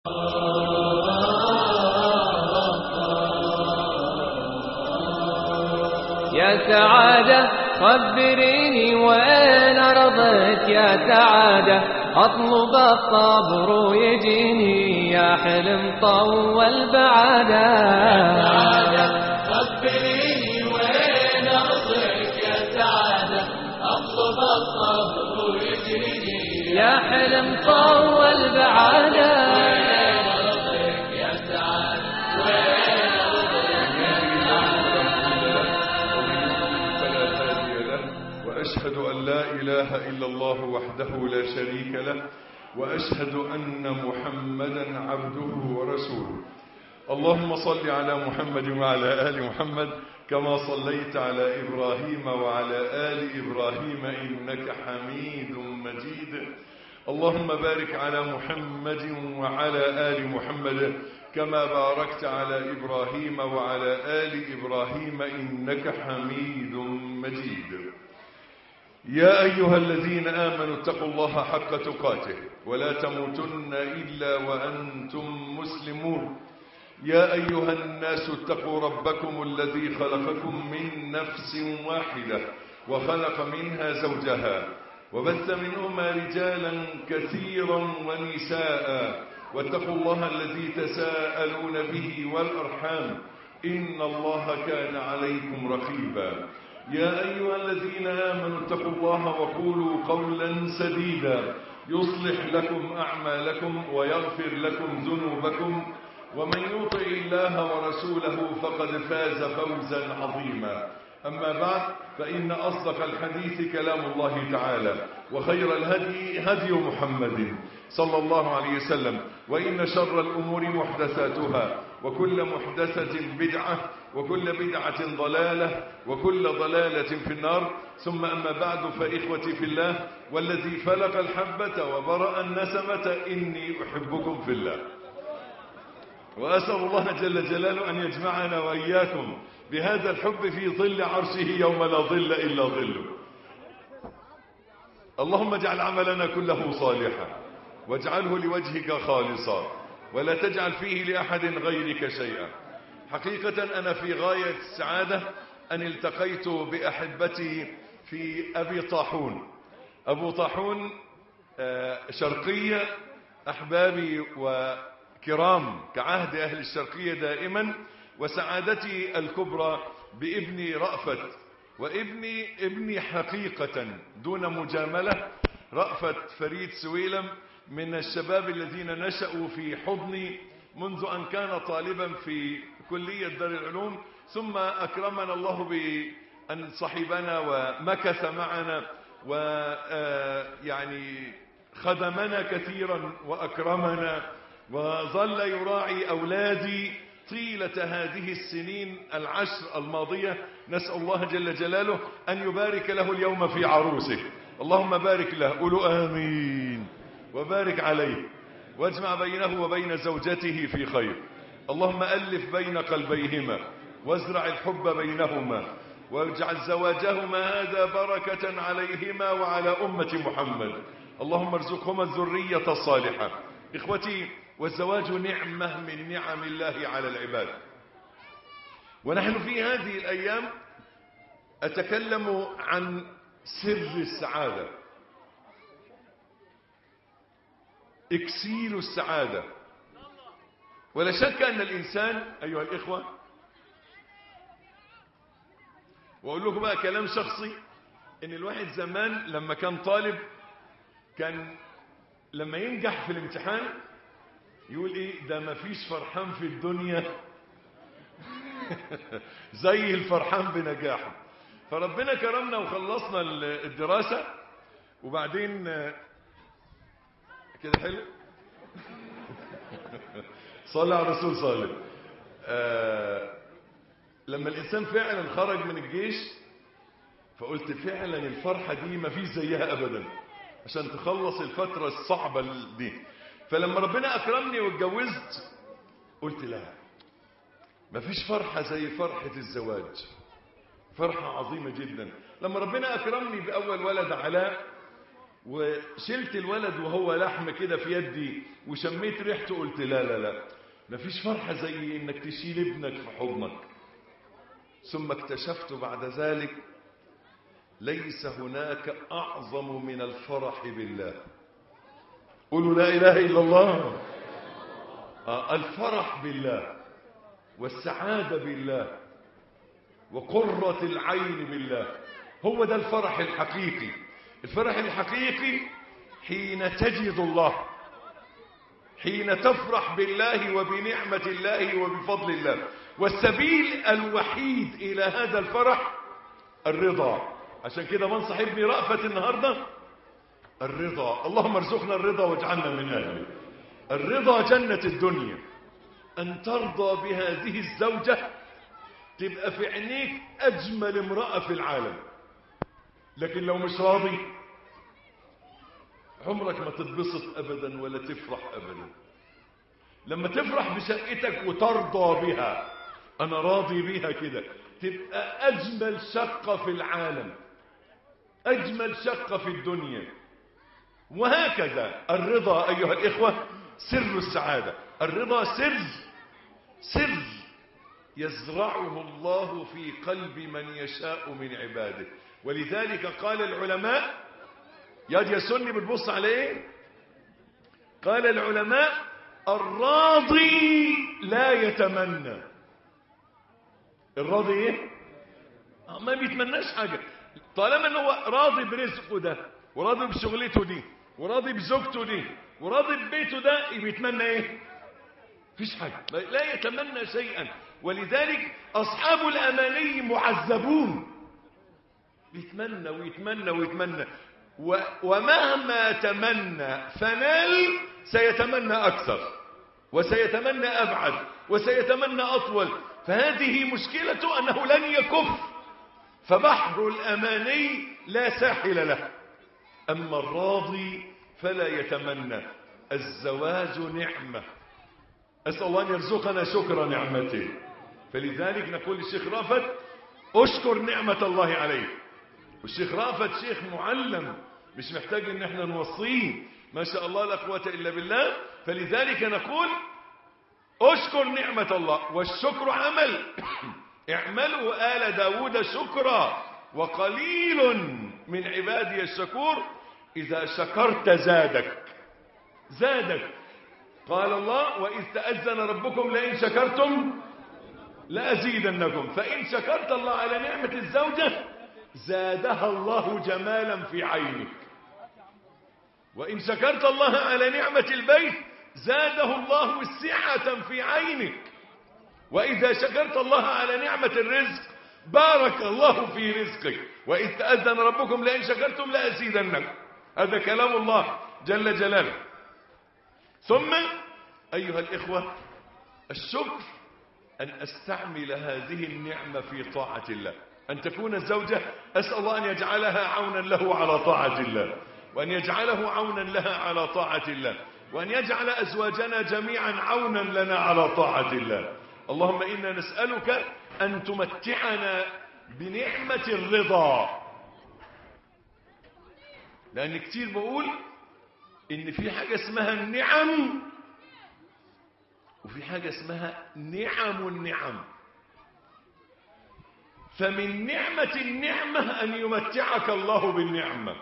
يا سعادة خبريني وين أرضك يا سعادة، أطلب الصبر يجيني يا حلم طول بعادة. يا سعادة خبريني وين أرضك يا سعادة، أطلب الصبر يجيني يا حلم طول بعادة. وأشهد أن لا إله إلا الله وحده لا شريك له، وأشهد أن محمدا عبده ورسوله. اللهم صل على محمد وعلى آل محمد كما صليت على إبراهيم وعلى آل إبراهيم إنك حميد مجيد. اللهم بارك على محمد وعلى آل محمد كما باركت على إبراهيم وعلى آل إبراهيم إنك حميد مجيد. يا أيها الذين آمنوا اتقوا الله حق تقاته ولا تموتن إلا وأنتم مسلمون. يا أيها الناس اتقوا ربكم الذي خلقكم من نفس واحدة وخلق منها زوجها وبث منهما رجالا كثيرا ونساء، واتقوا الله الذي تساءلون به والأرحام إن الله كان عليكم رقيبا. يا أيها الذين آمنوا اتقوا الله وقولوا قولا سديدا يصلح لكم أعمالكم ويغفر لكم ذنوبكم، ومن يطع الله ورسوله فقد فاز فوزا عظيما. أما بعد، فإن أصدق الحديث كلام الله تعالى، وخير الهدي هدي محمد صلى الله عليه وسلم، وإن شر الأمور محدثاتها، وكل محدثة بدعة، وكل بدعة ضلالة، وكل ضلالة في النار. ثم أما بعد، فإخوتي في الله والذي فلق الحبة وبرأ النسمة إني أحبكم في الله، وأسأل الله جل جلاله أن يجمعنا وإياكم بهذا الحب في ظل عرشه يوم لا ظل إلا ظله. اللهم اجعل عملنا كله صالحا واجعله لوجهك خالصا ولا تجعل فيه لأحد غيرك شيئا. حقيقة أنا في غاية السعادة أن التقيت بأحبتي في أبي طاحون. أبو طاحون شرقية، أحبابي وكرام كعهد أهل الشرقية دائما، وسعادتي الكبرى بابني رأفت، وابني حقيقة دون مجاملة رأفت فريد سويلم من الشباب الذين نشأوا في حضني منذ أن كان طالبا في كلية دار العلوم، ثم أكرمنا الله بأن صحبنا ومكث معنا ويعني خدمنا كثيرا وأكرمنا، وظل يراعي أولادي طيلة هذه السنين العشر الماضية. نسأل الله جل جلاله أن يبارك له اليوم في عروسه. اللهم بارك له، قولوا آمين، وبارك عليه واجمع بينه وبين زوجته في خير. اللهم ألف بين قلبيهما وازرع الحب بينهما، واجعل زواجهما هذا بركة عليهما وعلى أمة محمد. اللهم ارزقهما الذرية الصالحة. إخوتي، والزواج نعمة من نعم الله على العباد، ونحن في هذه الأيام أتكلم عن سر السعادة، إكسير السعادة. ولا شك أن الإنسان أيها الإخوة، وأقول لكم بقى كلام شخصي، إن الواحد زمان لما كان طالب كان لما ينجح في الامتحان يقول إيه ده، مفيش فرحان في الدنيا زي الفرحان بنجاحه. فربنا كرمنا وخلصنا الدراسة، وبعدين كده حلو صلى على الرسول صالح. لما الإنسان فعلا خرج من الجيش فقلت فعلا الفرحة دي ما فيش زيها أبدا عشان تخلص الفترة الصعبة دي. فلما ربنا أكرمني واتجوزت قلت لا، ما فيش فرحة زي فرحة الزواج، فرحة عظيمة جدا. لما ربنا أكرمني بأول ولد علاء وشلت الولد وهو لحم كده في يدي وشميت ريحته، قلت لا لا لا، مفيش فرحة زي انك تشيل ابنك في حضنك. ثم اكتشفت بعد ذلك ليس هناك أعظم من الفرح بالله. قولوا لا إله إلا الله. الفرح بالله والسعادة بالله وقرة العين بالله، هو ده الفرح الحقيقي. الفرح الحقيقي حين تجد الله، حين تفرح بالله وبنعمة الله وبفضل الله. والسبيل الوحيد إلى هذا الفرح الرضا. عشان كده بنصح ابني رأفت النهاردة الرضا. اللهم ارزقنا الرضا واجعلنا من أهله. الرضا جنة الدنيا، أن ترضى بهذه الزوجة تبقى في عينيك أجمل امرأة في العالم. لكن لو مش راضي عمرك ما تتبسط أبدا ولا تفرح أبدا. لما تفرح بشقتك وترضى بها، أنا راضي بيها كده، تبقى أجمل شقة في العالم، أجمل شقة في الدنيا. وهكذا الرضا أيها الإخوة سر السعادة. الرضا سر يزرعه الله في قلب من يشاء من عباده. ولذلك قال العلماء، يا سني بتبص على ايه؟ قال العلماء الراضي لا يتمنى. الراضي ايه؟ ما بيتمناش حاجة. طالما انه راضي برزقه ده وراضي بشغلته دي وراضي بزوجته دي وراضي ببيته ده، بيتمنى ايه؟ مفيش حاجة، لا يتمنى شيئا. ولذلك اصحاب الاماني معذبون، بيتمنى ويتمنى ويتمنى، ومهما تمنى فنال سيتمنى أكثر وسيتمنى أبعد وسيتمنى أطول. فهذه مشكلته أنه لن يكف، فبحر الأماني لا ساحل له. أما الراضي فلا يتمنى. الزواج نعمة، أسأل الله أن يرزقنا شكر نعمته. فلذلك نقول للشيخ رأفت أشكر نعمة الله عليك. والشيخ رأفت شيخ معلم، مش محتاج ان احنا نوصيه، ما شاء الله لا قوة الا بالله. فلذلك نقول اشكر نعمة الله، والشكر عمل. اعملوا آل داود شكرا وقليل من عبادي الشكور. اذا شكرت زادك. قال الله وإذ تأذن ربكم لئن شكرتم لأزيدنكم. فإن شكرت الله على نعمة الزوجة زادها الله جمالا في عينك. وإن شكرت الله على نعمة البيت زاده الله سعة في عينك. وإذا شكرت الله على نعمة الرزق بارك الله في رزقك. وإذ تأذن ربكم لئن شكرتم لأزيدنكم. هذا كلام الله جل جلاله. ثم أيها الإخوة الشكر أن أستعمل هذه النعمة في طاعة الله. أن تكون الزوجة أسأل الله أن يجعلها عونا له على طاعة الله، وأن يجعله عونا لها على طاعة الله، وأن يجعل أزواجنا جميعا عونا لنا على طاعة الله. اللهم إنا نسألك أن تمتعنا بنعمة الرضا. لأن كتير بقول إن في حاجة اسمها النعم وفي حاجة اسمها نعم النعم. فمن نعمة النعمة أن يمتعك الله بالنعمة.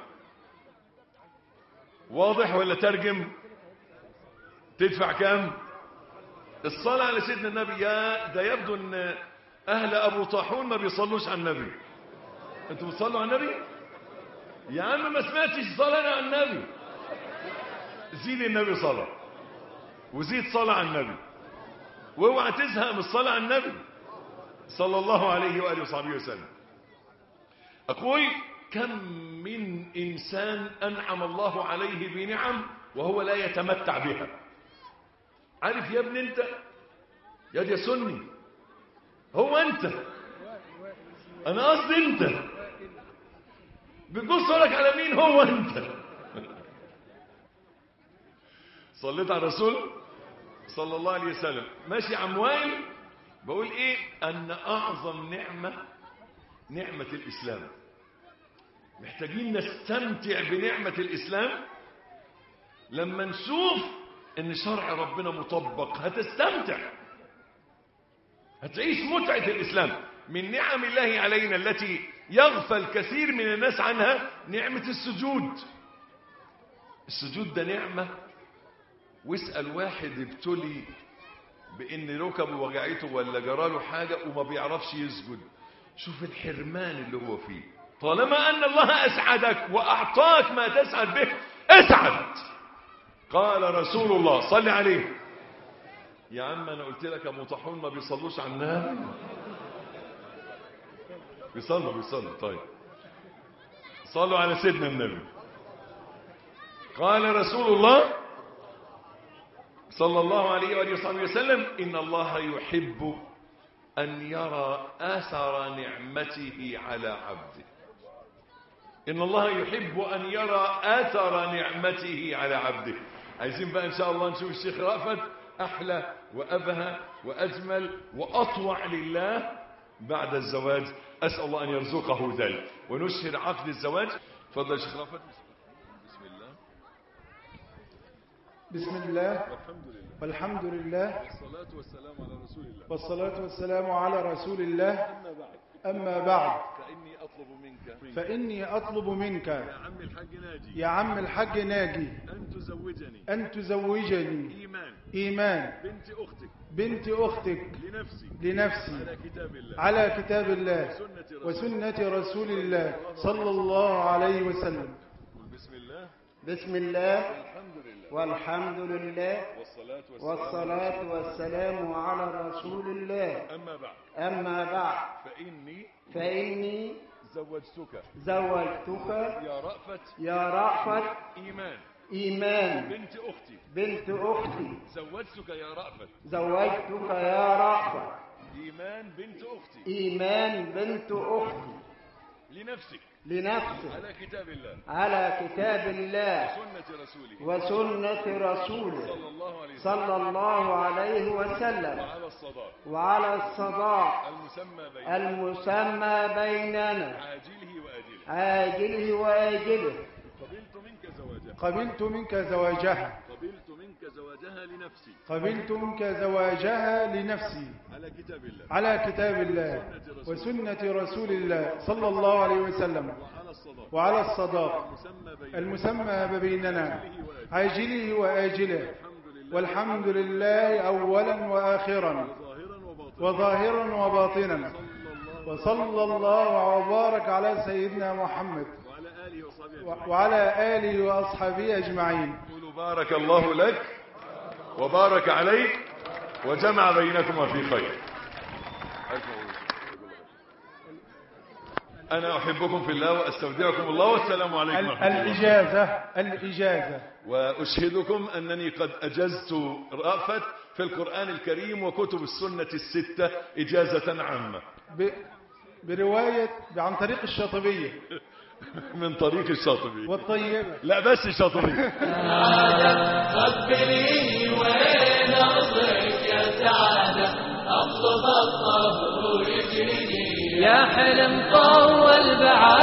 واضح ولا ترجم؟ تدفع كام؟ الصلاة على سيدنا النبي. ده يبدو أن أهل أبو طاحون ما بيصلوش على النبي. أنتوا بتصلوا على النبي؟ يا عم ما سمعتش صلاة على النبي. زيد النبي صلاة وزيد صلاة على النبي، واوعى تزهق من الصلاة على النبي صلى الله عليه وآله وصحبه وسلم. أقول كم من إنسان أنعم الله عليه بنعم وهو لا يتمتع بها. عارف يا ابن أنت يا سني، هو أنت، أنا قصدي أنت بتبص لك على مين؟ هو أنت. صليت على الرسول صلى الله عليه وسلم. ماشي عم وائل بقول ايه؟ ان اعظم نعمة نعمة الاسلام. محتاجين نستمتع بنعمة الإسلام. لما نشوف ان شرع ربنا مطبق هتستمتع، هتعيش متعة الإسلام. من نعم الله علينا التي يغفل كثير من الناس عنها نعمة السجود. السجود ده نعمة. واسأل واحد ابتلي بان ركبه وجعته ولا جراله حاجة وما بيعرفش يسجد، شوف الحرمان اللي هو فيه. طالما ان الله اسعدك واعطاك ما تسعد به اسعد. قال رسول الله صل عليه. يا عم انا قلت لك ابو طاحون ما بيصلوش على النبي. بيصلوا طيب صلوا على سيدنا النبي. قال رسول الله صلى الله عليه وآله وصحبه وسلم إن الله يحب أن يرى آثر نعمته على عبده. إن الله يحب أن يرى آثر نعمته على عبده. عايزين بقى إن شاء الله نشوف الشيخ رأفت أحلى وأبهى وأجمل وأطوع لله بعد الزواج. أسأل الله أن يرزقه ذلك ونشهر عقد الزواج. تفضل الشيخ رأفت. بسم الله والحمد لله والصلاة والسلام على رسول الله. أما بعد فإني أطلب منك يا عم الحاج ناجي أن تزوجني إيمان بنت أختك لنفسي على كتاب الله وسنة رسول الله صلى الله عليه وسلم. بسم الله والحمد لله والصلاة والسلام على رسول الله. أما بعد فإني زوجتك يا رأفت إيمان بنت أختي زوجتك يا رأفت إيمان بنت أختي لنفسك على كتاب الله وسنة رسوله صلى الله عليه وسلم وعلى الصداق المسمى بيننا عاجله وآجله. قبلت منك زواجها لنفسي على كتاب الله وسنة رسول الله صلى الله عليه وسلم وعلى الصداق المسمى بيننا عاجله وآجله. والحمد لله أولا وآخرا وظاهرا وباطنا. وصلى الله وبارك على سيدنا محمد وعلى آله وأصحابه أجمعين. بارك الله لك وبارك عليك وجمع بينكما في خير. أنا أحبكم في الله وأستودعكم الله والسلام عليكم ورحمة الله. الإجازة وأشهدكم أنني قد أجزت رأفت في القرآن الكريم وكتب السنة الستة إجازة عامة برواية عن طريق الشاطبية من طريق الشاطبية والطيبة. لا بس الشاطبية. خبريني وين أرضك يا سعادة أطلب الطهر يجري يا حلم طول بعاد